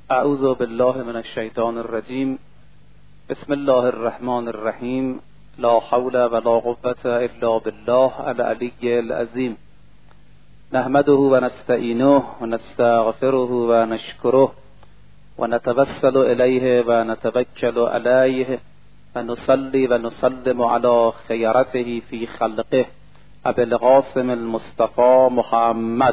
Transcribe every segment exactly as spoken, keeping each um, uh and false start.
اعوذ بالله من الشیطان الرجیم. بسم الله الرحمن الرحیم. لا حول ولا قوة الا بالله العلی العظیم. نحمده و نستعینه و نستغفره و نشکره و نتوسل الیه و نتوکل علیه و نصلی و نسلم علی خیرته فی خلقه ابی القاسم المصطفى محمد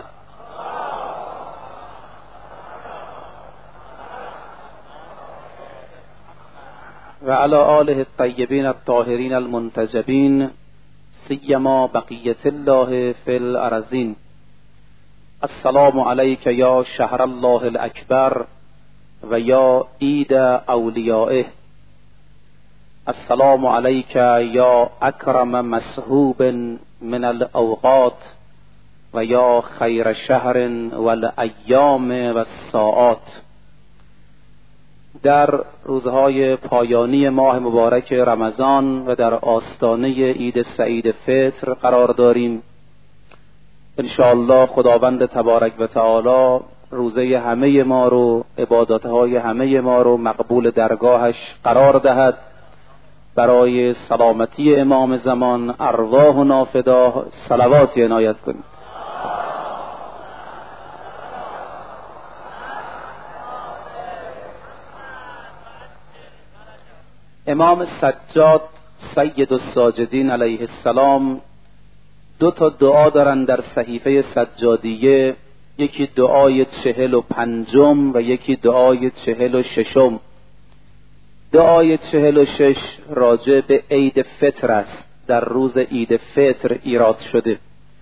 و علی آله الطیبین الطاهرین المنتجبین سیما بقیة الله فی الارضین. السلام علیک یا شهر الله الاکبر و یا عید اولیائه. السلام علیک یا اکرم مسحوب من الاوقات و یا خیر شهر و الایام و الساعات. در روزهای پایانی ماه مبارک رمضان و در آستانه عید سعید فطر قرار داریم. انشاءالله خداوند تبارک و تعالی روزه همه ما رو، عبادتهای همه ما رو مقبول درگاهش قرار دهد. برای سلامتی امام زمان ارواحنا فدا صلواتی عنایت کنید. امام سجاد سید الساجدین علیه السلام دو تا دعا دارن در صحیفه سجادیه، یکی دعای چهل و پنجم و یکی دعای چهل و ششم. دعای چهل و شش راجع به عید فطر است، در روز عید فطر ایراد شده،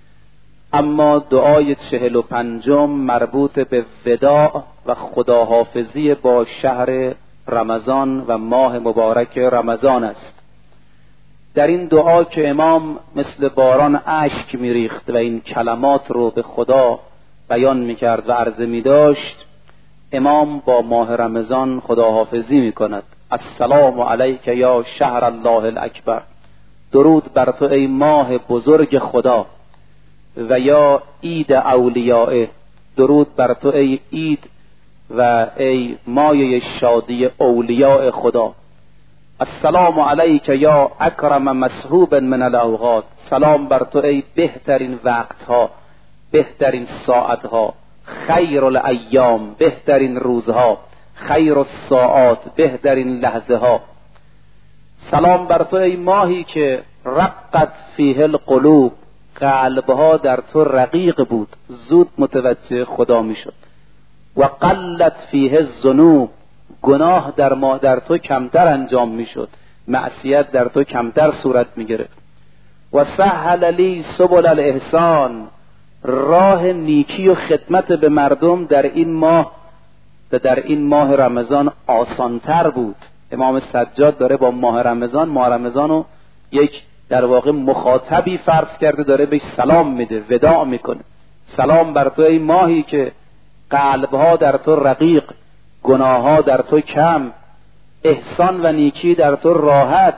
اما دعای چهل و پنجم مربوط به وداع و خداحافظی با شهر رمضان و ماه مبارک رمضان است. در این دعا که امام مثل باران اشک میریخت و این کلمات رو به خدا بیان میکرد و عرضه میداشت، امام با ماه رمضان خداحافظی میکند. السلام علیک یا شهر الله الاکبر، درود بر تو ای ماه بزرگ خدا، و یا عید اولیائه، درود بر تو ای عید و ای مایه شادی اولیاء خدا. السلام علیک یا اکرم مسحوب من الاوقات، سلام بر تو ای بهترین وقتها، بهترین ساعتها، خیر الایام، بهترین روزها، خیر الساعات، بهترین لحظه ها. سلام بر تو ای ماهی که رقت فیه القلوب، قلبها در تو رقیق بود، زود متوجه خدا می شد. و قلت فیه الذنوب، گناه در ما در تو کمتر انجام می شد، معصیت در تو کمتر صورت می گرفت. و سهل لی سبل الاحسان، راه نیکی و خدمت به مردم در این ماه در این ماه رمضان آسانتر بود. امام سجاد داره با ماه رمضان ماه رمضان رو یک در واقع مخاطبی فرض کرده، داره بهش سلام میده، وداع میکنه. سلام بر تو ای ماهی که قلبها در تو رقیق، گناهها در تو کم، احسان و نیکی در تو راحت.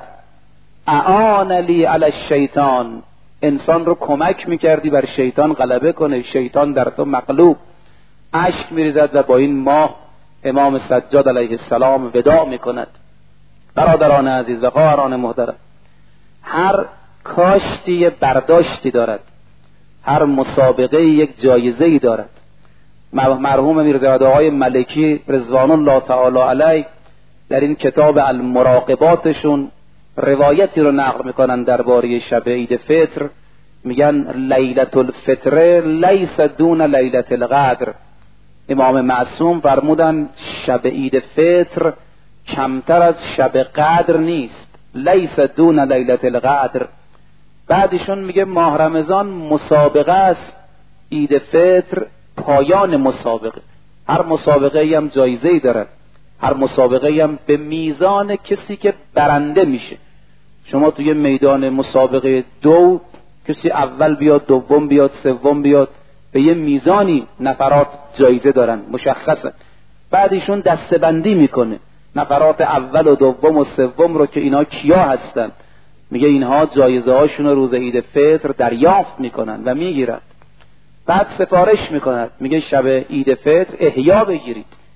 اعان لی علی الشیطان، انسان رو کمک میکردی بر شیطان غلبه کنه، شیطان در تو مغلوب. اشک میریزد و با این ماه امام سجاد علیه السلام وداع میکند. برادران عزیز و خواهران محترم، هر کاشتی برداشتی دارد، هر مسابقه یک جایزه‌ای دارد. مرحوم میرزا آقای ملکی رضوان الله تعالی علیه در این کتاب المراقباتشون روایتی رو نقل میکنن درباره شب عید فطر. میگن لیلة الفطر لیس دون لیلة القدر. امام معصوم فرمودن شب عید فطر کمتر از شب قدر نیست، لیس دون لیلة القدر. بعدشون میگه ماه رمضان مسابقه است، عید فطر پایان مسابقه. هر مسابقه ای هم جایزه ای داره، هر مسابقه ای هم به میزان کسی که برنده میشه. شما توی میدان مسابقه دو کسی اول بیاد، دوم بیاد، سوم بیاد، به یه میزانی نفرات جایزه دارن مشخصه. بعدشون دسته‌بندی میکنه نفرات اول و دوم و سوم رو که اینا کیا هستن. میگه اینها جایزه هاشون روز عید فطر دریافت میکنن و میگیرن. بعد سفارش میکند، میگه شب عید فطر احیا بگیرید،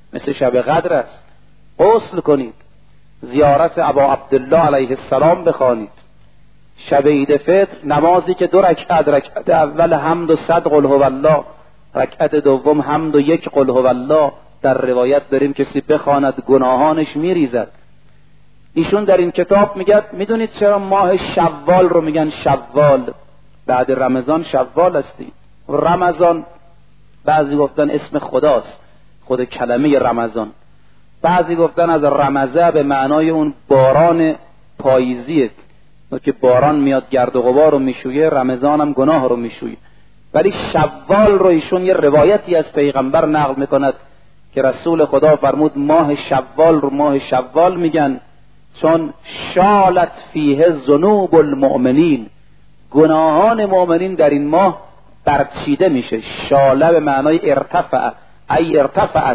مثل شب قدر است. غسل کنید، زیارت ابا عبدالله علیه السلام بخوانید. شب عید فطر نمازی که دو رکعت، رکعت اول حمد و صد قل هو الله، رکعت دوم حمد و یک قل هو الله. در روایت داریم کسی بخواند گناهانش میریزد. ایشون در این کتاب میگه میدونید چرا ماه شوال رو میگن شوال؟ بعد رمضان شوال هستی. رمضان بعضی گفتن اسم خداست، خود کلمه رمضان. بعضی گفتن از رمضه به معنای اون باران پاییزیه که باران میاد گرد و غبار رو میشویه، رمضان هم گناه رو میشویه. ولی شوال رو ایشون یه روایتی از پیغمبر نقل میکند که رسول خدا فرمود ماه شوال رو ماه شوال میگن چون شالت فیه ذنوب المؤمنین، گناهان مؤمنین در این ماه برچیده میشه. شاله به معنای ارتفع، ای ارتفعت،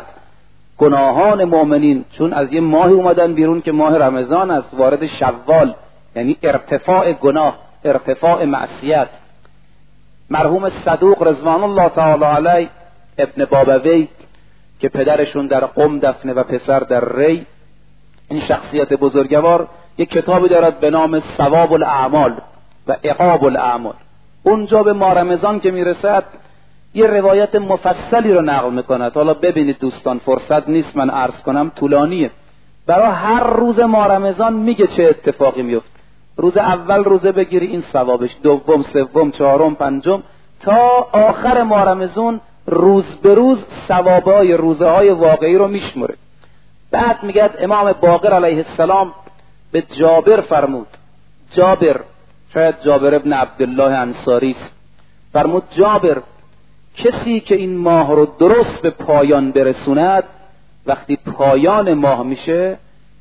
گناهان مؤمنین چون از یه ماه اومدن بیرون که ماه رمضان است، وارد شوال، یعنی ارتفاع گناه، ارتفاع معصیت. مرحوم صدوق رضوان الله تعالی علیه ابن بابوی که پدرشون در قم دفنه و پسر در ری، این شخصیت بزرگوار یک کتابی دارد به نام ثواب الاعمال و عقاب الاعمال. اونجا به ماه رمضان که میرسد یه روایت مفصلی رو نقل میکند. حالا ببینید دوستان، فرصت نیست من عرض کنم، طولانیه. برای هر روز ماه رمضان میگه چه اتفاقی میفته. روز اول روزه بگیری این ثوابش، دوم، سوم، چهارم، پنجم، تا آخر ماه رمضان روز به روز ثوابای روزه های واقعی رو میشمره. بعد میگه امام باقر علیه السلام به جابر فرمود، جابر، شاید جابر ابن عبدالله انصاری است، فرمود جابر، کسی که این ماه رو درست به پایان برسوند، وقتی پایان ماه میشه،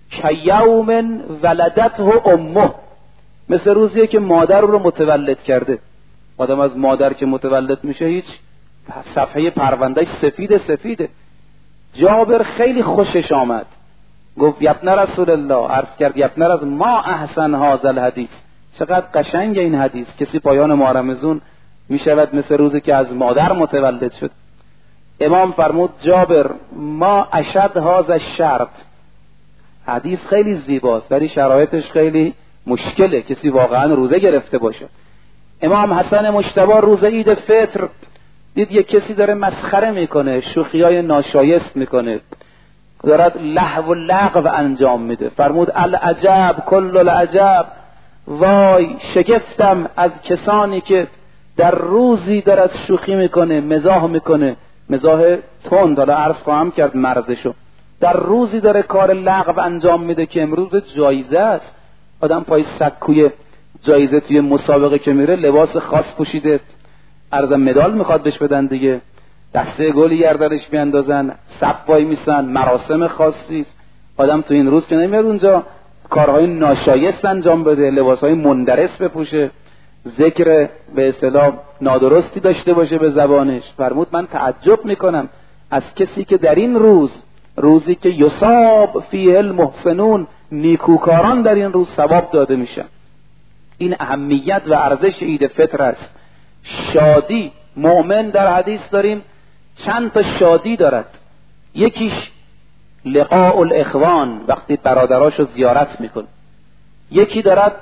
کیوم ولدته امه، مثل روزیه که مادر رو متولد کرده. آدم از مادر که متولد میشه هیچ صفحه پروندهش سفید سفیده. جابر خیلی خوشش آمد، گفت یبن رسول الله، عرض کرد یبن رسول ما احسن هذا الحدیث، چقدر قشنگ این حدیث، کسی پایان ماه رمضان میشود مثل روزی که از مادر متولد شد. امام فرمود جابر ما اشد هذا الشرط، حدیث خیلی زیباست ولی شرایطش خیلی مشکله، کسی واقعا روزه گرفته باشه. امام حسن مجتبی روز عید فطر دید یک کسی داره مسخره میکنه، شوخیای ناشایست میکنه، دارد لهو و لغو انجام میده. فرمود العجب کل العجب، وای شگفتم از کسانی که در روزی دارد شوخی میکنه، مزاح میکنه، مزاح تند، حالا عرض خواهم کرد مرزشو، در روزی داره کار لغو انجام میده که امروز جایزه است. آدم پای سکوی جایزه توی مسابقه که میره لباس خاص پوشیده، عرض مدال میخواد بهش بدن دیگه، دسته گلی گردنش میاندازن، صف وای میسن، مراسم خاصی است. آدم تو این روز که نمیاد اونجا کارهای ناشایست انجام بده، لباسهای مندرس بپوشه، ذکر به اصطلاح نادرستی داشته باشه به زبانش. فرمود من تعجب میکنم از کسی که در این روز، روزی که یصاب فیه المحسنون، نیکوکاران در این روز ثواب داده میشن. این اهمیت و ارزش عید فطر است. شادی، مؤمن در حدیث داریم چند تا شادی دارد. یکیش لقاء الاخوان، وقتی برادراشو زیارت میکنه. یکی دارد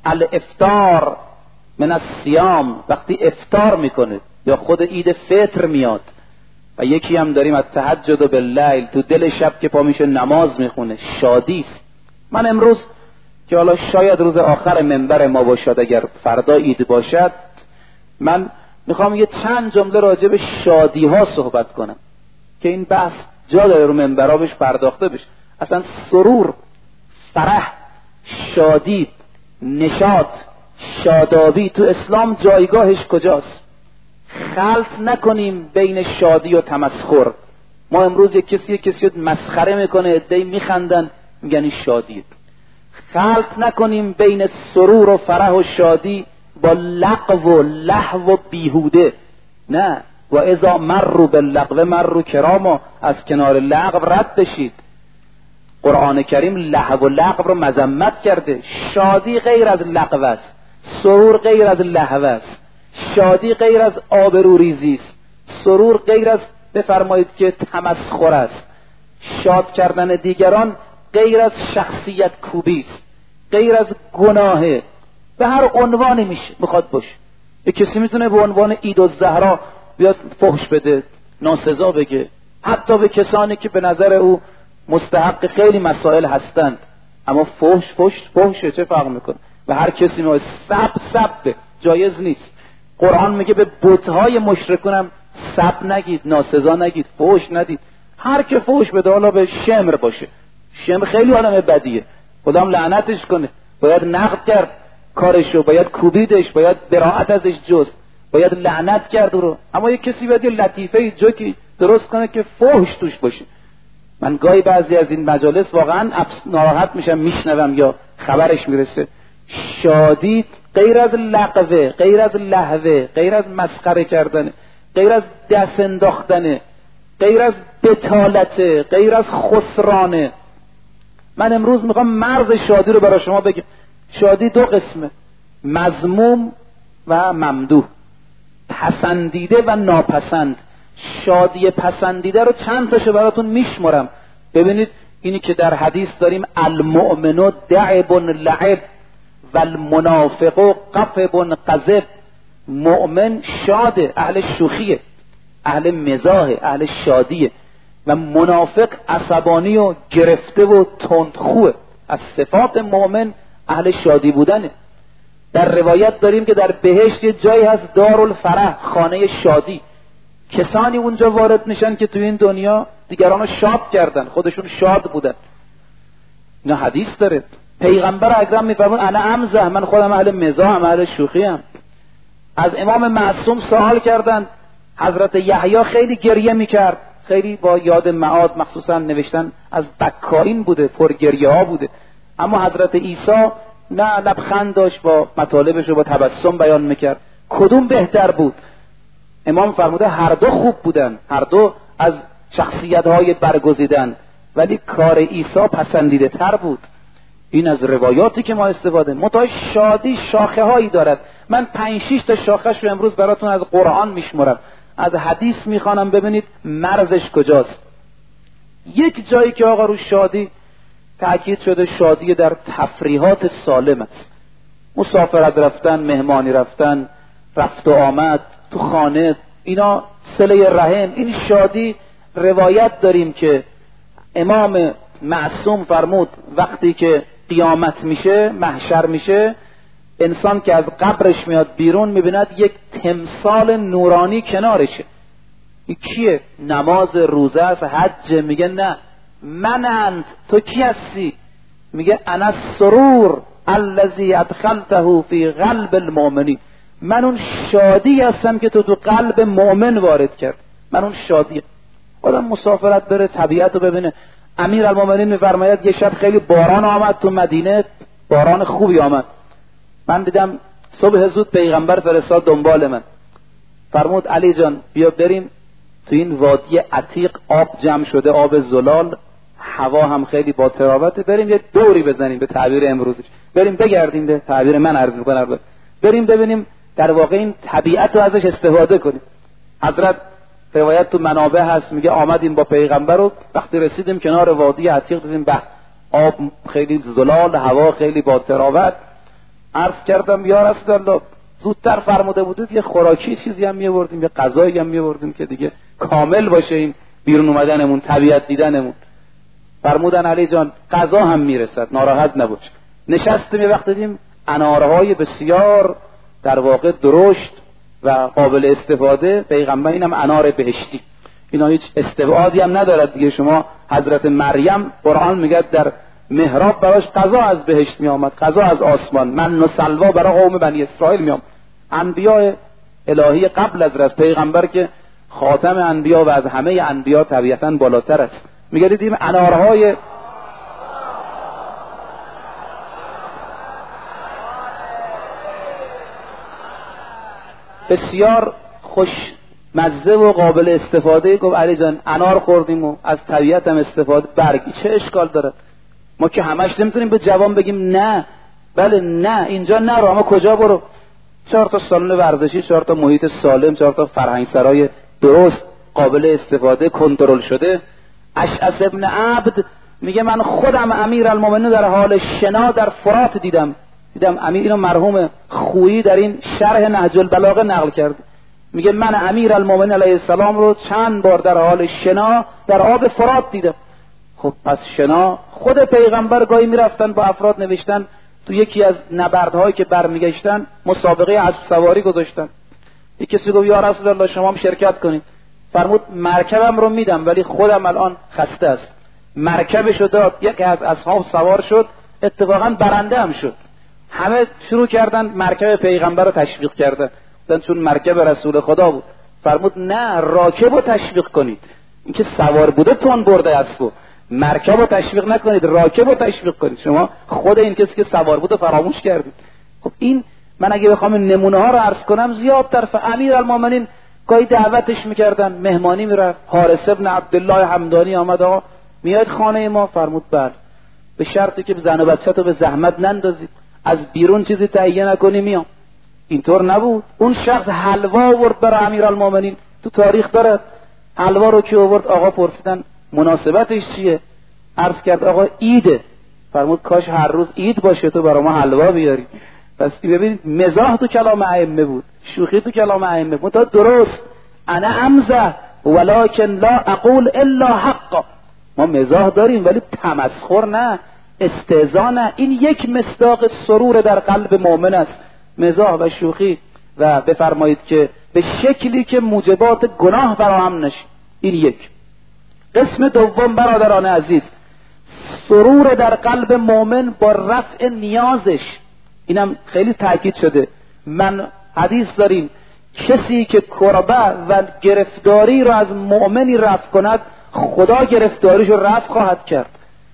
الافطار من الصیام، وقتی افطار میکنه یا خود عید فطر میاد. و یکی هم داریم التهجد باللیل، تو دل شب که پا میشه نماز میخونه، شادی است. من امروز که حالا شاید روز آخر منبر ما باشد، اگر فردا عید باشد، من میخوام یه چند جمله راجع به شادی ها صحبت کنم که این بحث جا داره رو منبرها بهش پرداخته بشه. اصلا سرور، فرح، شادی، نشاط، شادابی تو اسلام جایگاهش کجاست؟ خلط نکنیم بین شادی و تمسخر. ما امروز یک کسی یک کسی مسخره میکنه، عده‌ای میخندن میگن این شادیه. خلط نکنیم بین سرور و فرح و شادی با لغو و لهو و بیهوده. نه، و اذا مروا باللغو مروا کراما، از کنار لغو رد بشید. قرآن کریم لهو و لغو رو مذمت کرده. شادی غیر از لغو است، سرور غیر از لهو است. شادی غیر از آبروریزی است، سرور غیر از بفرمایید که تمسخر است. شاد کردن دیگران غیر از شخصیت کوبی است، غیر از گناهه، به هر عنوانی میشه میخواد باشه. یه کسی میتونه به عنوان عید الزهرا بیاد فحش بده، ناسزا بگه، حتی به کسانی که به نظر او مستحق خیلی مسائل هستند، اما فحش فحش فحشه، چه فرق میکنه؟ و هر کسی میگه سب سب جایز نیست. قرآن میگه به بت‌های مشرکون هم سب نگید، ناسزا نگید، فحش ندید. هر که فحش بده، حالا به شمر باشه، شمر خیلی آدم بدیه، خدا هم لعنتش کنه، باید نقد کرد کارشو، باید کوبیدش، باید براءت ازش جست، باید لعنت کرد رو. اما یک کسی باید یه لطیفه جوکی درست کنه که فحش توش باشه. من گاهی بعضی از این مجالس واقعا ناراحت میشم میشنوم یا خبرش میرسه، شادی غیر از لغوه، غیر از لهوه، غیر از مسخره کردن، غیر از دست انداختن، غیر از بتالته، غیر از خسرانه. من امروز میخوام مرز شادی رو برای شما بگم. شادی دو قسمه، مذموم و ممدوح، پسندیده و ناپسند. شادی پسندیده رو چند تاشو براتون میشمرم. ببینید اینی که در حدیث داریم المؤمن دعب لعب و المنافق قفب قذب. مؤمن شاده، اهل شوخیه، اهل مزاحه، اهل شادیه، و منافق عصبانی و گرفته و تندخوه. از صفات مؤمن اهل شادی بودنه. در روایت داریم که در بهشت یه جایی هست دارالفرح، خانه شادی. کسانی اونجا وارد میشن که تو این دنیا دیگران رو شاد کردن، خودشون شاد بودن. اینا حدیث داره. پیغمبر اکرم میفرمون انا امزح، من خودم اهل مزاحم، اهل شوخی ام. از امام معصوم سوال کردن، حضرت یحیی خیلی گریه میکرد، خیلی با یاد معاد مخصوصا نوشتن از بکائین بوده، پر گریه ها بوده. اما حضرت عیسی نه، لبخند داشت، با مطالبش رو با تبسم بیان میکرد. کدوم بهتر بود؟ امام فرموده هر دو خوب بودن، هر دو از شخصیت های برگزیدن، ولی کار عیسی پسندیده تر بود. این از روایاتی که ما استفاده. متای شادی شاخه هایی دارد. من پنج شیش تا شاخش رو امروز براتون از قرآن میشمرم، از حدیث میخوانم، ببینید مرزش کجاست. یک جایی که آقا رو شادی تأکید شده، شادی در تفریحات سالم است. مسافرت رفتن، مهمانی رفتن، رفت و آمد تو خانه، اینا صله رحم، این شادی. روایت داریم که امام معصوم فرمود وقتی که قیامت میشه، محشر میشه، انسان که از قبرش میاد بیرون میبیند یک تمثال نورانی کنارشه. این کیه؟ نماز، روزه است، حج. میگه نه، من انت، تو کی هستی؟ میگه انا السرور الذی ادخلته فی قلب المؤمنین، من اون شادی هستم که تو تو قلب مؤمن وارد کرد. من اون شادی. آدم مسافرت بره، طبیعت رو ببینه. امیر المؤمنین میفرماید یه شب خیلی باران آمد تو مدینه، باران خوبی آمد. من دیدم صبح زود پیغمبر فرستاد دنبال من، فرمود علی جان بیا بریم تو این وادی عتیق، آب جمع شده، آب زلال، هوا هم خیلی با تراوته، بریم یه دوری بزنیم، به تعبیر امروزش بریم بگردیم، به تعبیر من عرض میکنم، بریم ببینیم در واقع این طبیعت رو ازش استفاده کنیم. حضرت روایت تو منابع هست، میگه آمدیم با پیغمبر رو، وقتی رسیدیم کنار وادی عتیق دیدیم به آب خیلی زلال، هوا خیلی با تراوت. عرض کردم یا رسول الله زودتر فرموده بودید یه خوراکی چیزی هم می‌آوردیم، یه غذایی هم می‌آوردیم که دیگه کامل باشه این بیرون اومدنمون، طبیعت دیدنمون. فرمودن علی جان غذا هم میرسد، ناراحت نباش. نشستیم، یه وقت دیدیم انارهای بسیار در واقع درشت و قابل استفاده. پیغمبر اینم انار بهشتی، اینا هیچ استبعادی هم ندارد دیگه. شما حضرت مریم قرآن میگه در محراب براش غذا از بهشت می آمد، غذا از آسمان، من و سلوا برای قوم بنی اسرائیل می آمد. انبیاء الهی قبل از رسول پیغمبر که خاتم انبیا و از همه انبیا طبیعتاً بالاتر است. میگه دیدیم انارهای بسیار خوش مزه و قابل استفاده. گفت علی جان انار خوردیم و از طبیعت هم استفاده، برگی چه اشکال داره؟ ما که همش نمیتونیم به جوان بگیم نه، بله نه اینجا نرو، اما کجا برو؟ چهار تا سالن ورزشی، چهار تا محیط سالم، چهار تا فرهنگ سرای درست قابل استفاده کنترل شده. اشعث ابن عبد میگه من خودم امیرالمومنین در حال شنا در فرات دیدم دیدم امیر اینو مرحوم خویی در این شرح نهج البلاغه نقل کرد. میگه من امیرالمومنین علیه السلام رو چند بار در حال شنا در آب فرات دیدم. خب پس شنا خود پیغمبر گاهی میرفتن با افراد نوشتن تو یکی از نبردهایی که برمیگشتن مسابقه اسب سواری گذاشتن. یک کسی گفت یا رسول الله شما هم شرکت کنید. فرمود مرکبم رو میدم ولی خودم الان خسته است. مرکبشو داد، یکی از اصحاب سوار شد، اتفاقا برنده هم شد. همه شروع کردن مرکب پیغمبر رو تشویق کردن چون مرکب رسول خدا بود. فرمود نه، راکب رو تشویق کنید. این که سوار بوده تون برده اسبو، مرکب رو تشویق نکنید، راکب رو تشویق کنید. شما خود این کسی که سوار بوده فراموش کردید. خب این من اگه بخوام نمونه ها رو عرض کنم زیاد طرف امیرالمومنین گاهی دعوتش میکردن، مهمانی میرفت. حارث ابن عبدالله همدانی آمد، آقا میاد خانه ما؟ فرمود بله، به شرطی که زن و بچه تو به زحمت نندازید، از بیرون چیزی تهیه نکنی میام. اینطور نبود. اون شخص حلوا آورد برای امیرالمومنین، تو تاریخ داره. حلوا رو که آورد آقا پرسیدن مناسبتش چیه؟ عرض کرد آقا ایده. فرمود کاش هر روز عید باشه تو برای ما حلوا بیاری. پس ببینید مزاح تو کلام ائمه بود، شوخی تو کلام ائمه بود. تا درست انا امزح ولکن لا اقول الا حقا. ما مزاح داریم ولی تمسخر نه، استهزاء نه. این یک مصداق سرور در قلب مؤمن است، مزاح و شوخی. و بفرمایید که به شکلی که موجبات گناه فراهم نشه. این یک. قسم دوم برادران عزیز، سرور در قلب مؤمن با رفع نیازش. اینم خیلی تاکید شده. من حدیث داریم کسی که کربه و گرفتاری رو از مؤمنی رفع کند خدا گرفتاریش رو رفع خواهد کرد.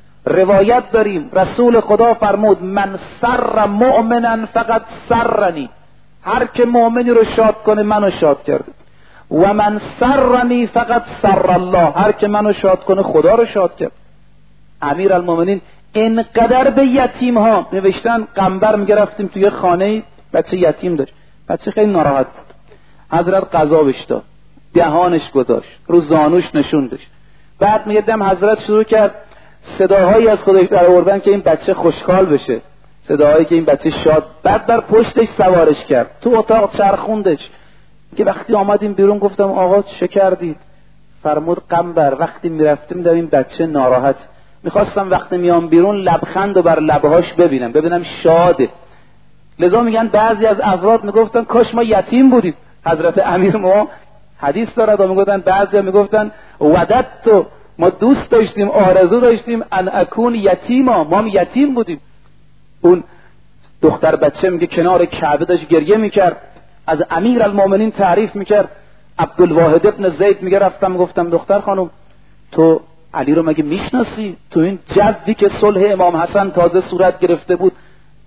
روایت داریم رسول خدا فرمود من سر مؤمنا فقط سرنی، هر که مؤمنی رو شاد کنه منو شاد کرده. و من سرنی فقط سر الله، هر که منو شاد کنه خدا رو شاد کرد. امیرالمومنین اینقدر به یتیم ها نوشتن، قنبر میگرفتیم توی خانه بچه یتیم داشت، بچه خیلی ناراحت بود، حضرت غذا بهش داد، دهانش گذاشت، رو زانوش نشوندش. بعد میگه دم حضرت شروع کرد صداهایی از خودش در آوردن که این بچه خوشحال بشه، صداهایی که این بچه شاد. بعد بر پشتش سوارش کرد، تو اتاق چرخوندش. که وقتی آمدیم بیرون گفتم آقا چه کردید؟ فرمود قنبر وقتی میرفتیم دیدم این بچه ناراحت، میخواستم وقتی میام بیرون لبخند و بر لبهاش ببینم ببینم شاده. لذا میگن بعضی از افراد میگفتن کاش ما یتیم بودیم. حضرت امیر ما حدیث دارد و میگفتن بعضی میگفتن وددت، ما دوست داشتیم آرزو داشتیم ان اکون یتیما، ما هم یتیم بودیم. اون دختر بچه میگه کنار کعبه داشت گریه میکرد، از امیرالمومنین تعریف میکرد. عبدالواحد ابن زید میگه رفتم گفتم دختر خانم تو علی رو مگه میشناسی؟ تو این جوی که صلح امام حسن تازه صورت گرفته بود،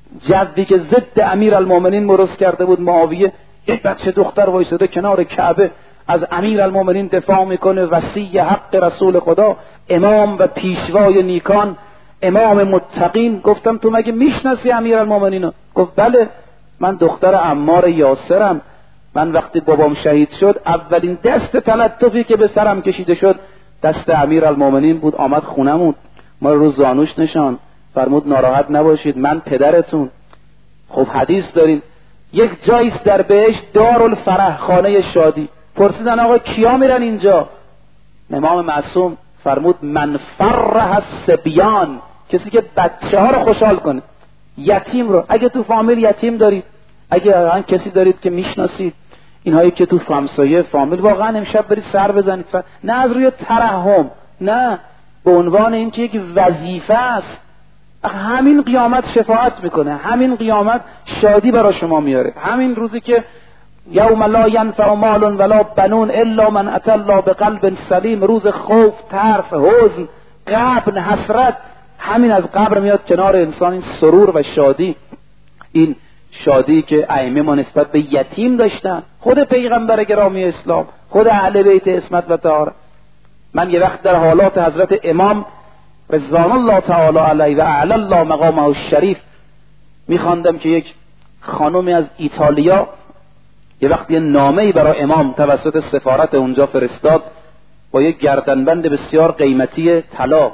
جوی که ضد امیرالمومنین مرض کرده بود معاویه، یک بچه دختر وایساده کنار کعبه از امیرالمومنین دفاع میکنه، وصی حق رسول خدا، امام و پیشوای نیکان، امام متقین. گفتم تو مگه میشناسی امیرالمومنین؟ گفت بله، من دختر عمار یاسرم. من وقتی بابام شهید شد اولین دست تلطفی که به سرم کشیده شد دست امیرالمومنین بود. آمد خونمون ما رو زانوش نشان، فرمود ناراحت نباشید من پدرتون. خب حدیث دارین یک جاییست در بهشت دارالفرح، خانه شادی. پرسیدن آقا کیا میرن اینجا؟ امام معصوم فرمود من فرح الصبیان، کسی که بچه ها رو خوشحال کنه، یتیم رو. اگه تو فامیل یتیم دارید، اگه واقعا کسی دارید که میشناسید، اینهایی که تو همسایه فامیل، واقعا امشب برید سر بزنید، نه از روی ترحم، نه به عنوان اینکه یک وظیفه است. همین قیامت شفاعت میکنه، همین قیامت شادی برای شما میاره. همین روزی که یوم لا ینفع مال ولا بنون الا من اتى الله بقلب سلیم، روز خوف، ترس، حزن، غبن، حسرت، همین از قبر میاد کنار انسان این سرور و شادی. این شادی که ائمه ما نسبت به یتیم داشتن، خود پیغمبر گرامی اسلام، خود اهل بیت عصمت و طهارت. من یه وقت در حالات حضرت امام رضوان الله تعالی علیه و اعلی الله مقامه الشریف میخواندم که یک خانمی از ایتالیا یه وقت یه نامه‌ای برای امام توسط سفارت اونجا فرستاد. با یک گردنبند بسیار قیمتی طلا.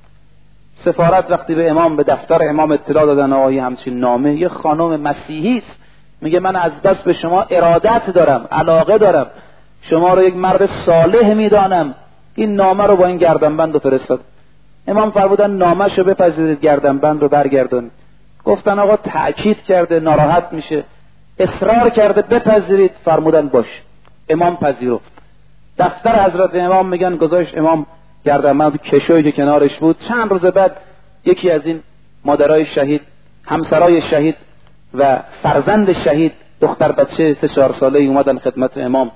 سفارت وقتی به امام به دفتر امام اطلاع دادن آقای همچین نامه، یه خانم مسیحی است، میگه من از بس به شما ارادت دارم، علاقه دارم، شما رو یک مرد صالح میدانم، این نامه رو با این گردنبند رو فرستاد. امام فرمودن نامه شو بپذیرید، گردنبند رو برگردونید. گفتن آقا تأکید کرده ناراحت میشه، اصرار کرده بپذیرید. فرمودن باش. امام پذیرفت. دفتر حضرت امام میگن گذاشت امام گردنبند کشویی که کنارش بود. چند روز بعد یکی از این مادرای شهید، همسرای شهید و فرزند شهید، دختر بچه سه چهار ساله اومدن خدمت امام.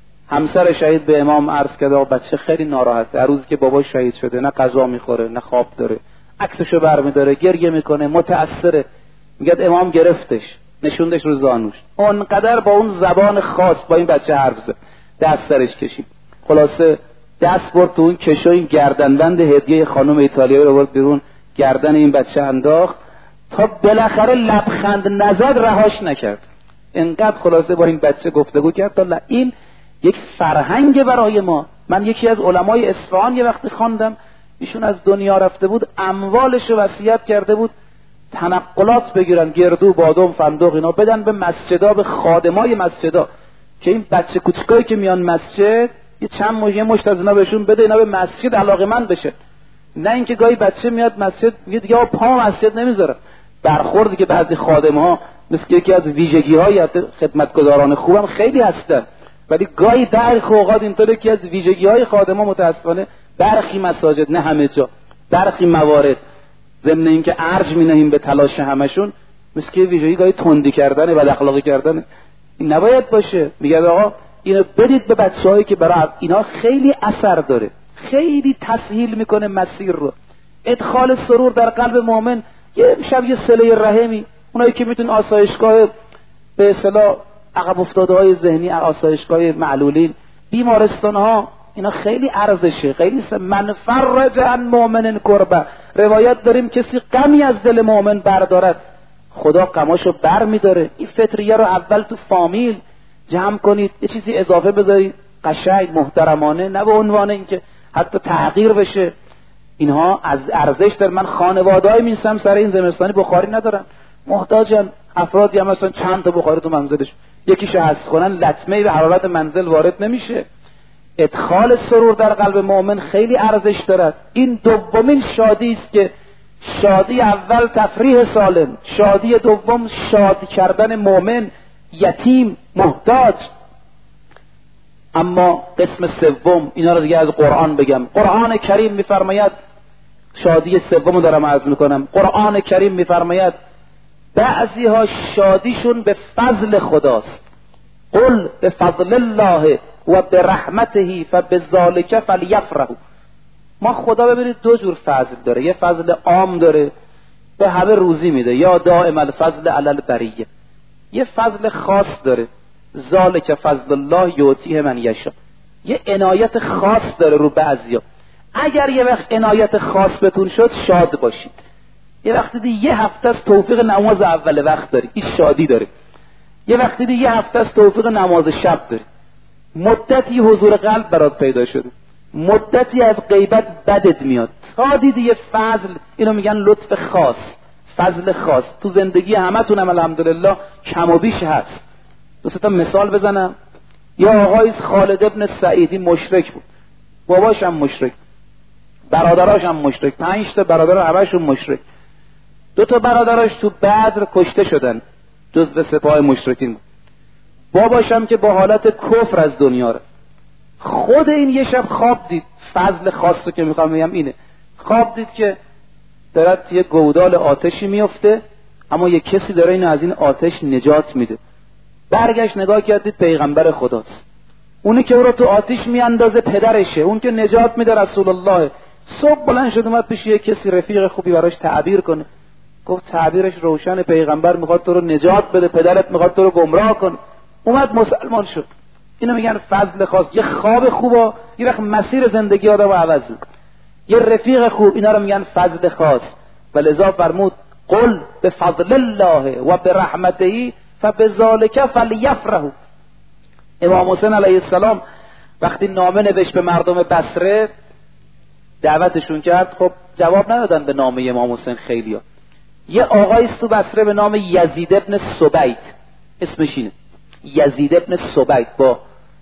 همسر شهید به امام عرض کرد آقا بچه خیلی ناراحته، هر روزی که بابا شهید شده نه غذا میخوره نه خواب داره، عکسشو برمیداره گریه میکنه، متأثره. میگه امام گرفتش نشوندش رو زانوش، اونقدر با اون زبان خاص با این بچه حرف زد، دست سرش کشید. خلاصه دست برد تو اون کشو، این گردنبند هدیه خانم ایتالیایی رو برد بیرون، گردن این بچه انداخت تا بالاخره لبخند نزد رهاش نکرد. انقدر خلاصه با این بچه گفتگو کرد تا این یک فرهنگ برای ما. من یکی از علمای اصفهان یه وقتی خواندم، ایشون از دنیا رفته بود، اموالش رو وصیت کرده بود تنقلات بگیرن، گردو، بادام، فندق اینا بدن به مسجدا، به خادمای مسجدا، که این بچه کوچیکایی که میان مسجد یه چند مشت مشت از اینا بهشون بده، اینا به مسجد علاقه‌مند بشه. نه اینکه گاهی بچه میاد مسجد میگه دیگه پا مسجد نمیذارم. برخوردی که بعضی خادم‌ها مثل یکی از ویژگی‌های خدمتگزاران خوبم خیلی هستن، ولی گاهی برخی اوقات اینطوره که از ویژگی‌های خادم‌ها متأسفانه برخی مساجد، نه همه جا، برخی موارد ضمن اینکه ارج می‌نهیم به تلاش همشون، مثل که ویژگی گاهی تندی کردن، بد اخلاقی کردن. این نباید باشه. میگه آقا اینو بدید به بچه‌هایی که برای اینا خیلی اثر داره، خیلی تسهیل میکنه مسیر رو. ادخال سرور در قلب مؤمن یه شب یه صله رحمی، اونایی که میتونن آسایشگاه به اصطلاح عقب افتاده‌های ذهنی، آسایشگاه معلولین، بیمارستان‌ها، اینا خیلی ارزشه، خیلی من فرج عن مؤمن کربه. روایت داریم کسی غمی از دل مؤمن بردارد خدا غماشو بر میداره. این فطریه رو اول تو فامیل جمع کنید، یه چیزی اضافه بذارید قشنگ محترمانه، نه به عنوان اینکه حتی تغییر بشه. اینها از ارزش داره. من خانواده‌ای می‌سم سر این زمستانی بخاری ندارن، محتاجن. افرادی هم مثلا چند تا بخاری تو منزلش، یکیشو حذف کنن لطمه به حرارت منزل وارد نمیشه. ادخال سرور در قلب مؤمن خیلی ارزش دارد. این دومین شادی است که شادی اول تفریح سالم، شادی دوم شاد کردن مؤمن، یتیم، محتاج. اما قسم سوم، اینا رو دیگه از قرآن بگم. قرآن کریم میفرماید، شادی سومو دارم عرض میکنم، قرآن کریم میفرماید بعضی ها شادیشون به فضل خداست. قل به فضل الله و به رحمته فبذالک فلیفرحوا. ما خدا ببینید دو جور فضل داره، یه فضل عام داره به همه روزی میده، یا دائم الفضل علی البریه. یه فضل خاص داره، ذالک فضل الله یعطیه من یشاء. یه عنایت خاص داره رو بعضیا. اگر یه وقت عنایت خاص بهتون شد شاد باشید. یه وقتی دی یه هفته از توفیق نماز اول وقت داری، این شادی داره. یه وقتی دی یه هفته از توفیق نماز شب داری، مدتی حضور قلب برات پیدا شده، مدتی از غیبت بدت میاد، تا دیدی یه فضل، اینو میگن لطف خاص، فضل خاص. تو زندگی همتون هم الحمدلله کم و بیش هست. دو سه تا مثال بزنم. یا آقای خالد ابن سعیدی مشرک بود، باباش هم مشرک، برادراش هم مشرک، پنج تا برادر همشون مشرک. دو تا برادراش تو بدر کشته شدن، جزو سپاه مشرکین بود. باباش هم که با حالت کفر از دنیا رفت. خود این یه شب خواب دید، فضل خاصی که میخوام بگم اینه، خواب دید که دارد یه گودال آتشی میفته، اما یه کسی داره اینو از این آتش نجات میده. برگشت نگاه کرد، دید پیغمبر خداست. اونی که او رو تو آتش میاندازه پدرشه، اون که نجات میده رسول الله. صبح بلند شد اومد پیش یه کسی رفیق خوبی براش تعبیر کنه. گفت تعبیرش روشن، پیغمبر میخواد تو رو نجات بده، پدرت میخواد تو رو گمراه کنه. اومد مسلمان شد. اینو میگن فضل خاص. یه خواب خوبه یه وقت مسیر زندگی آدمو عوض میکنه. یه رفیق خوب، اینا رو میگن فضل خاص. ولذا فرمود قل بفضل الله و برحمته فبذالک فلیفرحوا. امام حسین علیه السلام وقتی نامه نوشت به مردم بصره دعوتشون کرد، خب جواب ندادن به نامه امام حسین خیلیا. یه آقایی تو بصره به نام یزید ابن سبیت، اسمش اینه یزید ابن سبیت با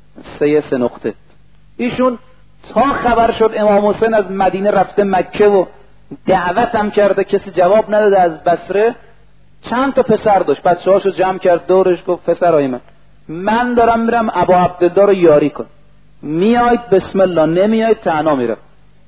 سه سه نقطه. ایشون تا خبر شد امام حسین از مدینه رفته مکه و دعوت هم کرده کسی جواب نداده از بصره، چند تا پسر داشت، بچه‌هاشو جمع کرد دورش، گفت پسرای من من دارم میرم ابا عبدالله رو یاری کن، میاید بسم الله، نمیاید تنها میرم.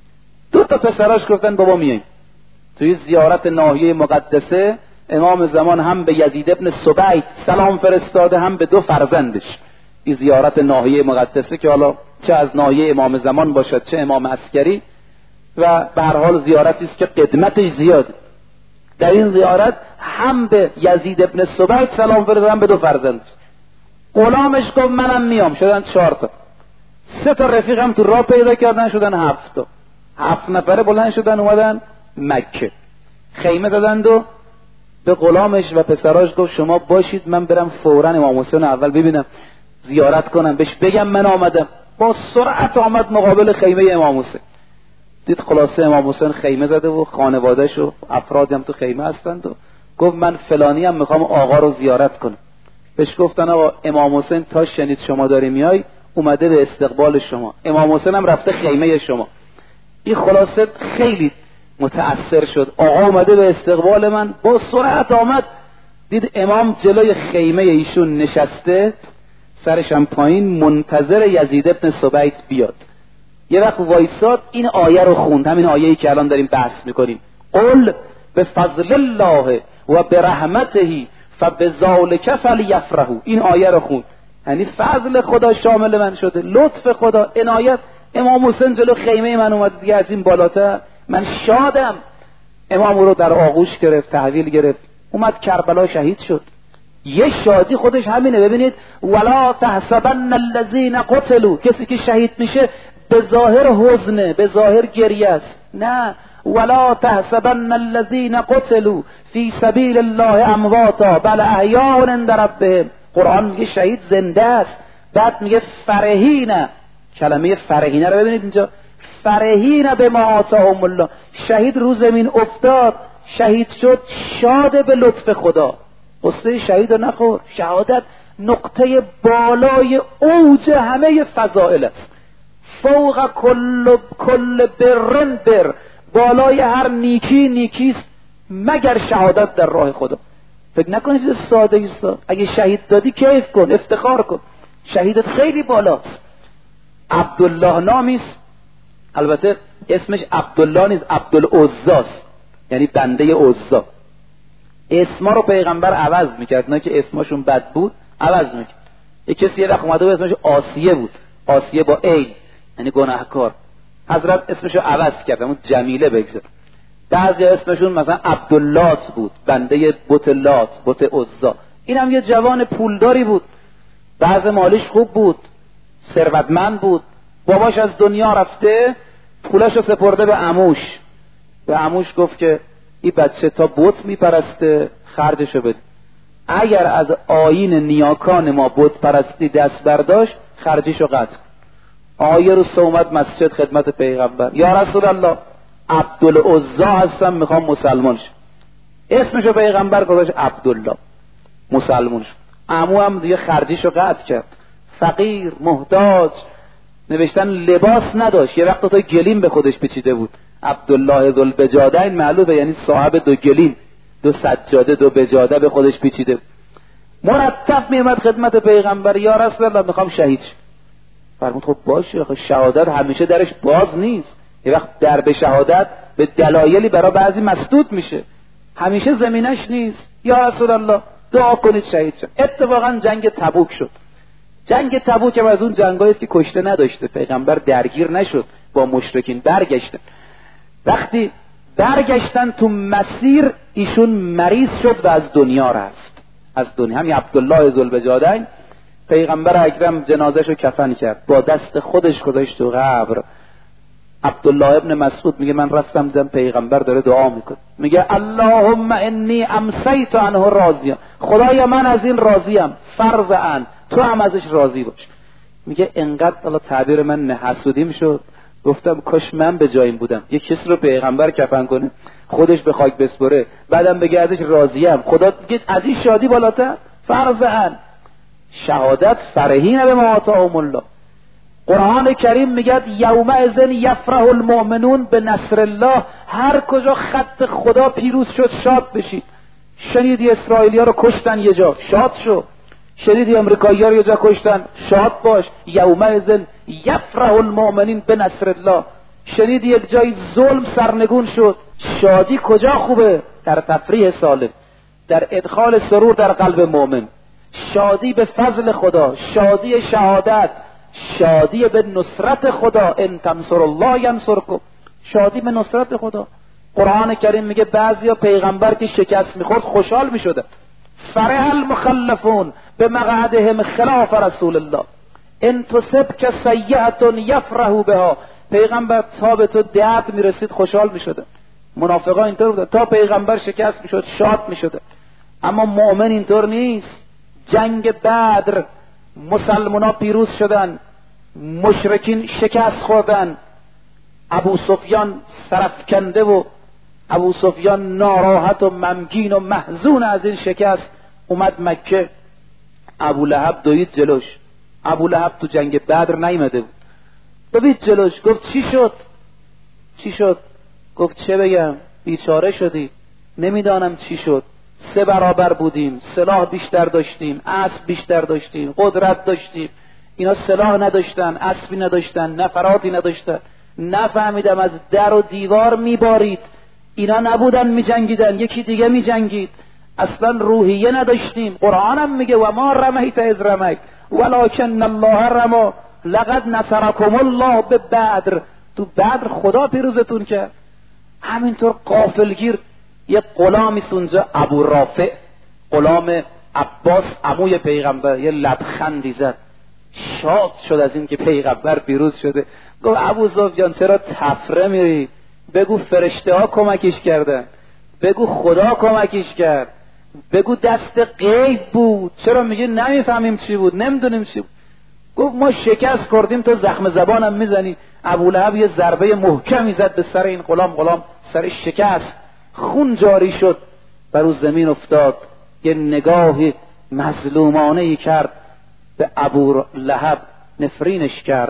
دو تا پسراش گفتن بابا میایم. توی زیارت ناحیه مقدسه امام زمان هم به یزید ابن سبیت سلام فرستاده، هم به دو فرزندش. این زیارت ناحیه مقدسه که حالا چه از ناحیه امام زمان باشد چه امام عسکری، و به هر حال زیارتی است که قدمتش زیاده. در این زیارت هم به یزید ابن سبیت سلام فرستاده، هم به دو فرزندش. غلامش گفت منم میام، شدن چهار تا. سه تا رفیق هم تو راه پیدا کردن، شدن هفت تا. هفت نفره بلند شدن اومدن مکه، خیمه زدند و به غلامش و پسراش گفت شما باشید من برم فوراً امام حسین اول ببینم، زیارت کنم، بهش بگم من آمدم. با سرعت آمد مقابل خیمه امام حسین. دید خلاصه امام حسین خیمه زده و خانواده‌اش و افرادی هم تو خیمه هستند و گفت من فلانی هم میخوام آقا رو زیارت کنم. بهش گفتن آقا امام حسین تا شنید شما داری میای اومده به استقبال شما، امام حسین هم رفته خیمه شما. این خلاصه خیلی متأثر شد، آقا اومده به استقبال من. با سرعت آمد، دید امام جلوی خیمه ایشون نشسته، سرش هم پایین، منتظر یزید ابن سبیت بیاد. یه وقت وایساد این آیه رو خوند، همین آیه‌ای که الان داریم بحث میکنیم، قل بفضل الله و برحمته فبذلک فلیفرحوا. این آیه رو خوند، یعنی فضل خدا شامل من شده، لطف خدا، عنایت. امام حسین جلو خیمه من اومد دیگه، از این بالاتر من شادم. امام رو در آغوش گرفت، تحویل گرفت، اومد کربلا شهید شد. یه شادی خودش همینه. ببینید ولا تحسبن الذين قتلوا، کسی که شهید میشه به ظاهر حزنه، به ظاهر گریه است، نه، ولا تحسبن الذين قتلوا في سبيل الله امواتا بل احیاء عند ربهم. قرآن میگه شهید زنده است، بعد میگه فرحین. کلمه فرحینه رو ببینید اینجا، فرحین به ما آتاهم الله. شهید رو زمین افتاد، شهید شد، شاد به لطف خدا. قصه شهید رو نخور. شهادت نقطه بالای اوج همه فضائل است، فوق کل کل برن بر، بالای هر نیکی نیکیست مگر شهادت در راه خدا. فکر نکنید چیز ساده است. اگه شهید دادی کیف کن، افتخار کن، شهیدت خیلی بالاست. عبدالله نامیست، البته اسمش عبدالله نیست، عبدالعزاست، یعنی بنده عزا. اسما رو پیغمبر عوض میکرد، نه که اسمشون بد بود عوض میکرد. یک کسی یه وقت اومده و اسمش آسیه بود، آسیه با ای، یعنی گناهکار. حضرت اسمشو عوض کرد، همون جمیله بگذار. بعضی اسمشون مثلا عبداللات بود، بنده بت لات، بت عزا. این هم یه جوان پولداری بود، بعض مالش خوب بود، ثروتمند بود. باباش از دنیا رفته، پولاشو سپرده به عموش. به عموش گفت که این بچه تا بت میپرسته خرجشو بده، اگر از آیین نیاکان ما بت پرستی دست برداشت خرجشو قطع کن. آیه رو اومد مسجد خدمت پیغمبر، یا رسول الله عبدالعزا هستم میخوام مسلمان شم. اسمشو پیغمبر گذاشت عبدالله، مسلمان شد. عمو هم دیگه خرجشو قطع کرد، فقیر محتاج، نوشتن لباس نداشت. یه وقت تا گلیم به خودش پیچیده بود، عبدالله ذوالبجادین معلومه، یعنی صاحب دو گلیم، دو سجاده، دو بجاده به خودش پیچیده بود. مرتب میومد خدمت پیغمبر، یا رسول الله میخوام شهید شم. فرمود خب باشه، خب شهادت همیشه درش باز نیست. یه وقت در به شهادت به دلایلی برای بعضی مسدود میشه، همیشه زمینش نیست. یا رسول الله دعا کنید شهید شم. اتفاقا جنگ تبوک شد. جنگ تبوک هم از اون جنگایی است که کشته نداشته، پیغمبر درگیر نشد با مشرکین، برگشتن. وقتی برگشتن تو مسیر ایشون مریض شد و از دنیا رفت، از دنیا. همین عبدالله ذوالبجادین پیغمبر اکرم جنازهشو کفن کرد، با دست خودش گذاشت تو قبر. عبدالله ابن مسعود میگه من رفتم دیدم پیغمبر داره دعا میکنه، میگه اللهم انی امسیت عنه راضیا، خدایا من از این راضیم، فرض ان تو هم ازش راضی باش. میگه انقدر حالا تعبیر من حسودیم شد، گفتم کاش من به جاییم بودم. یک کسی رو پیغمبر کفن کنه، خودش به خاک بسپره، بعدم بگه ازش راضیم. خدا میگه از این شادی بالاتر؟ فرضاً شهادت فرحین به ما آتاهم الله. قرآن کریم میگه یومئذ یفرح المؤمنون به نصر الله. هر کجا خط خدا پیروز شد شاد بشید. شنیدی اسرائیلی ها رو کشتن یه جا، شاد شو. شنیدی امریکایی ها رو یه جا کشتن، شاد باش. یومئذ یفرح المؤمنین به نصر الله. شنیدی یک جای ظلم سرنگون شد، شادی کجا خوبه؟ در تفریح سالم، در ادخال سرور در قلب مؤمن، شادی به فضل خدا، شادی شهادت، شادی به نصرت خدا. ان تنصر الله ینصرکم، شادی به نصرت خدا. قرآن کریم میگه بعضیا پیغمبر که شکست میخورد خوشحال میشدن. فرح المخلفون به مقعدهم خلاف رسول الله ان تصبک سیئه یفرحوا بها. پیغمبر تا به تو درد میرسید خوشحال میشدن. منافقا اینطور بودن، تا پیغمبر شکست میشد شاد میشدن. اما مؤمن اینطور نیست. جنگ بدر مسلمونا پیروز شدن، مشرکین شکست خوردن. ابو سفیان سرفکنده و ابو سفیان ناراحت و ممگین و محزون از این شکست اومد مکه. ابو لهب دوید جلوش. ابو لهب تو جنگ بدر نیامده بود، دوید جلوش. گفت چی شد؟ چی شد؟ گفت چه بگم، بیچاره شدی، نمیدانم چی شد. سه برابر بودیم، سلاح بیشتر داشتیم، اسب بیشتر داشتیم، قدرت داشتیم. اینا سلاح نداشتن، اسبی نداشتن، نفراتی نداشتن. نفهمیدم از در و دیوار میبارید، اینا نبودن میجنگیدن، یکی دیگه میجنگید. اصلا روحیه نداشتیم. قرآنم میگه و ما رمیت اذ رمیت ولکن الله رمی لقد نصرکم الله به بدر. تو بدر خدا پیروزتون کرد. همینطور غافلگیر یه غلامی اونجا ابو رافع، غلام عباس عموی پیغمبر، یه لبخندی زد، شاد شد از این که پیغمبر پیروز شده. گفت ابو سفیان چرا تفره میری؟ بگو فرشته ها کمکش کردن، بگو خدا کمکش کرد، بگو دست غیب بود. چرا میگه نمیفهمیم چی بود، نمیدونیم چی بود؟ گفت ما شکست کردیم، تو زخم زبانم میزنی. ابو لهب یه ضربه محکمی زد به سر این غلام، غلام سرش شکست، خون جاری شد، بر او زمین افتاد. یه نگاه مظلومانه ای کرد به ابو لهب، نفرینش کرد.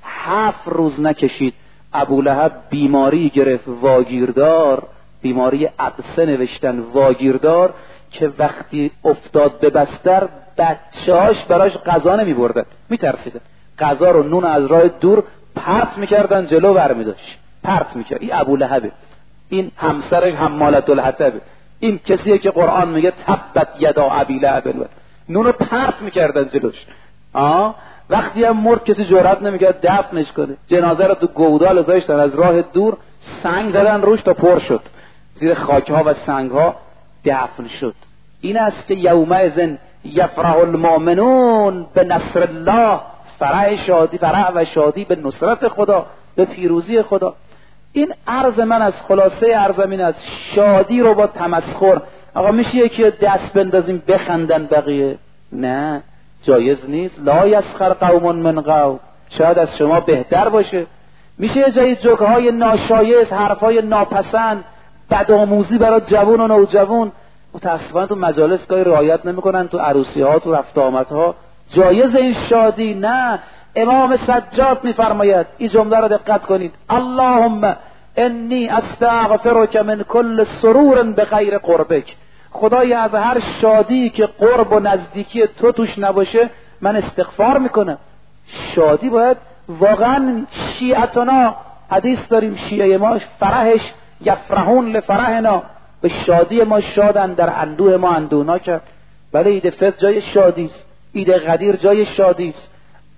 هفت روز نکشید ابو لهب بیماری گرفت، واگیردار، بیماری عطسه نوشتن، واگیردار، که وقتی افتاد به بستر بچه‌هاش براش غذا نمی بردن، می ترسیدن. غذا رو نون از راه دور پرت میکردن جلو برمی داشت، پرت میکرد. این ابو لهبه، این همسرش حمالة الحطبه، این کسیه که قرآن میگه تبت یدا ابی لهب، نون رو پرت میکردن جلوش. آه وقتی هم مرد کسی جرئت نمیکرد دفنش کنه. جنازه رو تو گودال گذاشتن، از راه دور سنگ زدن روش تا پر شد، زیر خاک ها و سنگ ها دفن شد. این است که یومئذ یفرح المؤمنون به نصر الله، فرح شادی، فرح و شادی به نصرت خدا، به پیروزی خدا. این عرض من از خلاصه عرضم این است، شادی رو با تمسخر. آقا میشه یکی دست بندازیم بخندن بقیه؟ نه، جایز نیست. لا یسخر قوم من قوم، شاید از شما بهتر باشه. میشه یه جایی جوک های ناشایست، حرف های ناپسند، بدآموزی برای جوون و نوجوان. متاسفانه تو مجالس گاهی رعایت نمیکنن، تو عروسی ها، تو رفت آمد ها. جایز این شادی؟ نه. امام سجاد میفرماید، این جمله رو دقت کنید، اللهم انی استغفرک من کل سرور بغیر قربک. خدای از هر شادی که قرب و نزدیکی تو توش نباشه من استغفار میکنم. شادی باید واقعا، شیعتنا حدیث داریم، شیعه ما فرحش یفرحون لفرحنا، به شادی ما شادن، در اندوه ما اندوهنا کرد. بله عید فطر جای شادی است، عید قدیر جای شادی است،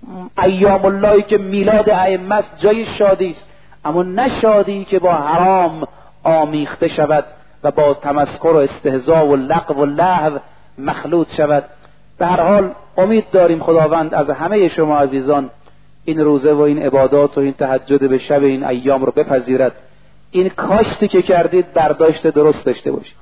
ایام اللهی که میلاد ائمه است جای شادی است، اما نه شادی که با حرام آمیخته شود و با تمسخر و استهزاء و لغو و لهو مخلوط شود. به هر حال امید داریم خداوند از همه شما عزیزان این روزه و این عبادات و این تهجد به شب این ایام رو بپذیرد. این کاشتی که کردید برداشت درست داشته باشید.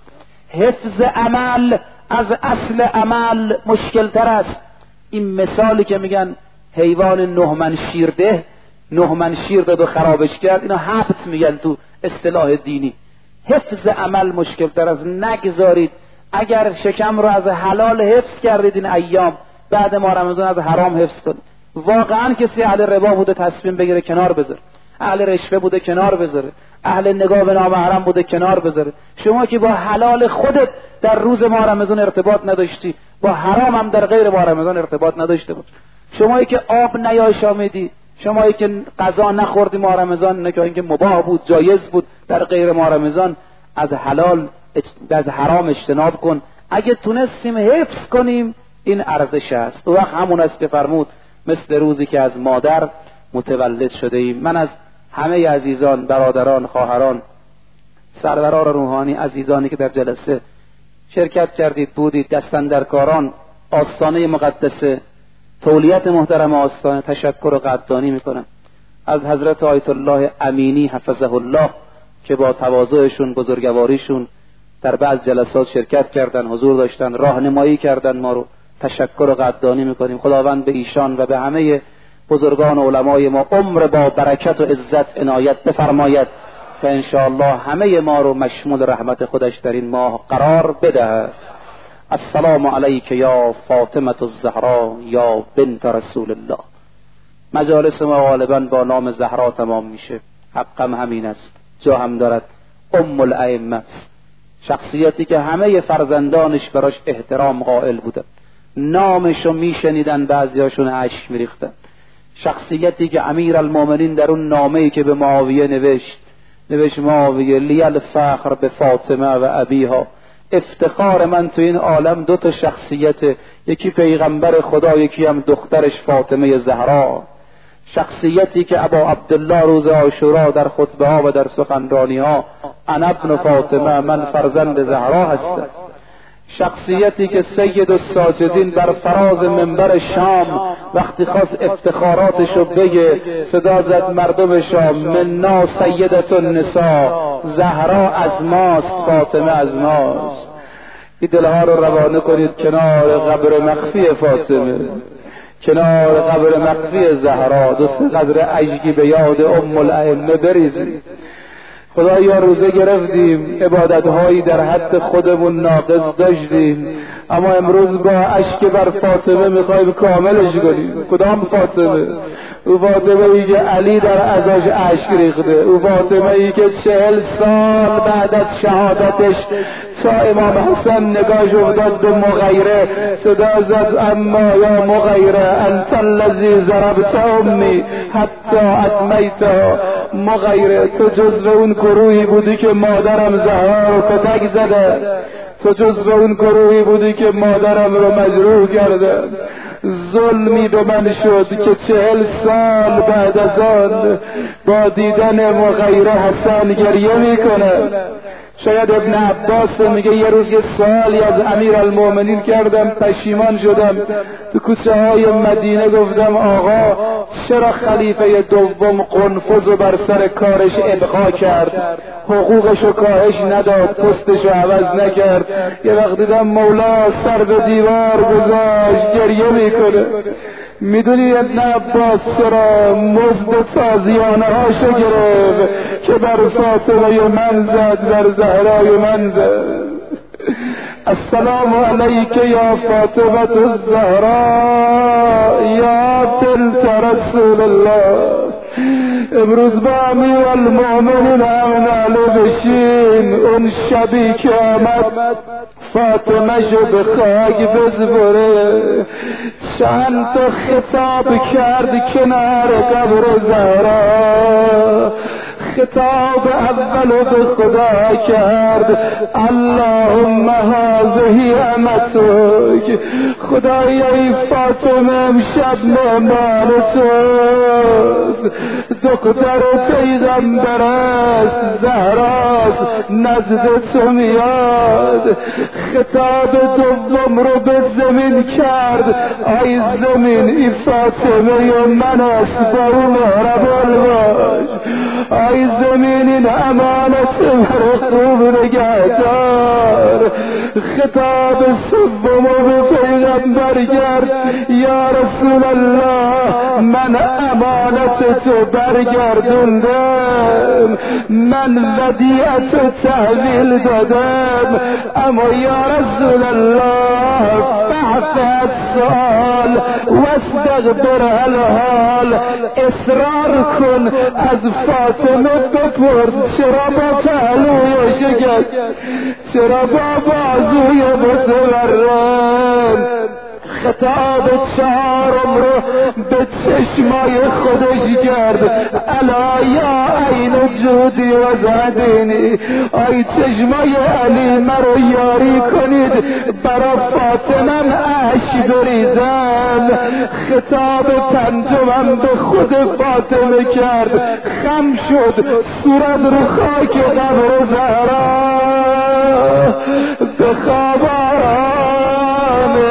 حفظ عمل از اصل عمل مشکل تر است. این مثالی که میگن حیوان نه من شیرده نه من شیر داد و خرابش کرد، اینا حبط میگن تو اصطلاح دینی. حفظ عمل مشکل تر از نگذارید. اگر شکم رو از حلال حفظ کردید این ایام، بعد ما رمضان از حرام حفظ کنید. واقعا کسی اهل ربا بوده تصمیم بگیره کنار بذاره، اهل رشوه بوده کنار بذاره، اهل نگاه به نامحرم بوده کنار بذاره. شما که با حلال خودت در روز ما رمضان ارتباط نداشتی، با حرام هم در غیر ما رمضان ارتباط نداشته بود. شمایی که آب نیاشامیدی، شمایی که غذا نخوردی ما رمضان، نه که اینکه مباح بود جایز بود در غیر ما رمضان، از حلال از حرام اجتناب کن. اگه تونستیم حفظ کنیم این ارزش است. و وقت همون است که فرمود مثل روزی که از مادر متولد شده ایم. من از همه عزیزان، برادران، خواهران، سروران روحانی، عزیزانی که در جلسه شرکت کردید بودید، دستاندرکاران آستانه مقدسه تولیت محترم آستانه تشکر و قدردانی میکنم از حضرت آیت الله امینی حفظه الله که با تواضعشون، بزرگواریشون در بعض جلسات شرکت کردن، حضور داشتن، راهنمایی کردن ما رو. تشکر و قدردانی میکنیم. خداوند به ایشان و به همه بزرگان و علمای ما عمر با برکت و عزت عنایت بفرماید و انشاءالله همه ما رو مشمول رحمت خودش در این ماه قرار بده. السلام علیک یا فاطمه الزهرا یا بنت رسول الله. مجالس ما غالبا با نام زهرا تمام میشه، حقم همین است، جا هم دارد. ام الائمه است، شخصیتی که همه فرزندانش براش احترام قائل بودن، نامشو میشنیدن بعضیاشون اشک میریختن. شخصیتی که امیر المومنین در اون نامه‌ای که به معاویه نوشت نوشت معاویه لیل فخر به فاطمه و ابیها، افتخار من تو این عالم دو تا شخصیت، یکی پیغمبر خدا، یکی هم دخترش فاطمه زهرا. شخصیتی که ابا عبدالله روز عاشورا در خطبه ها و در سخنرانی ها انا ابن فاطمه، من فرزند زهرا هستم. شخصیتی که سید الساجدین بر فراز منبر شام وقتی خواست افتخاراتشو بگه صدا زد مردم شام منا سیدت النساء، زهرا از ماست، فاطمه از ماست. این دلها رو روانه کنید کنار قبر مخفی فاطمه، کنار قبر مخفی زهرا، دو سه قدر عجگی به یاد ام الائمه بریزید. خدایا روزه گرفتیم، عبادتهایی در حد خودمون ناقص داشتیم، اما امروز با اشک بر فاطمه میخوایم کاملش کنیم. کدام فاطمه؟ او فاطمه ای که علی در ازاش اشک ریخته، او فاطمه ای که چهل سال بعد از شهادتش تا امام حسن نگاهش افتاد به مغیره صدا زد اما یا مغیره انت الذی ضربت امی حتی ادمیتها. مغیره تو جزو اون گروهی بودی که مادرم زهرا رو پتک زده، تو جزو اون گروهی بودی که مادرم رو مجروح کرده. ظلمی به من شد که چهل سال بعد از آن با دیدن مغیره حسن گریه میکنه. شاید ابن عباس میگه یه روز یه سوالی از امیر المومنین کردم، پشیمان شدم، تو کوچه های مدینه گفتم آقا چرا خلیفه دوم قنفذ بر سر کارش ابقا کرد، حقوقشو کاهش نداد، پستشو عوض نکرد. یه وقت دیدم مولا سر به دیوار گذاشت گریه میکنه. میدونی ابن عباس چرا مزد تازیانه هاشو گرفت که بر فاطمه من زد، بر زهرای من زد. السلام علیک یا فاطمه الزهرا یا بنت رسول الله. امروز با امیر المؤمنین امناله بشین. اون شبی که آمد فاطمه شو به خاک بزبره، چند تا خطاب کرد کنار قبر زهرا. خطاب اولو به خدا کرد اللهم هذه امتک، خدای ای فاطمه امشب مهمان توست، دختر پیغمبر است، زهراست، نزد تو میاد. خطاب دوم رو به زمین کرد ای زمین ای فاطمه من است، با او مهربان باش. ای زمین این امانت مرا خوب نگهدار. خطاب سوم به پیغمبر کرد یا رسول الله من امانت تو برگردوندم، من ودیعت تو تحویل دادم، اما یا رسول الله فاعف السؤال واستغفر الحال. اصرار کن از فاطمه بپرس چرا با پهلوی شکست، چرا با بازوی متورم. خطاب چهارم رو به چشمای خودش کرد، الا یا عین جودی و زدینی، ای چشمای علی مرا یاری کنید برا فاطمم اشک بریزم. خطاب پنجمم به خود فاطمه کرد، خم شد صورت رو خاک قبر زهرا بخوابانه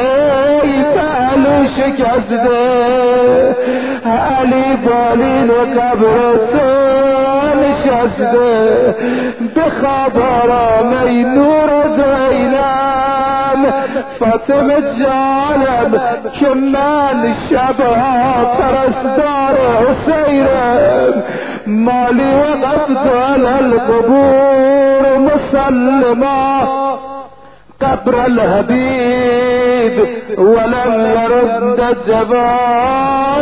شکسته علی بالین و قبرتو نشسته. بخواب آرام ای نور دینم فاطمه جانم که من شبها پرستار حسینم. مالی وقفت علی القبور مسلما قبر الحبيب ولم يرد جواب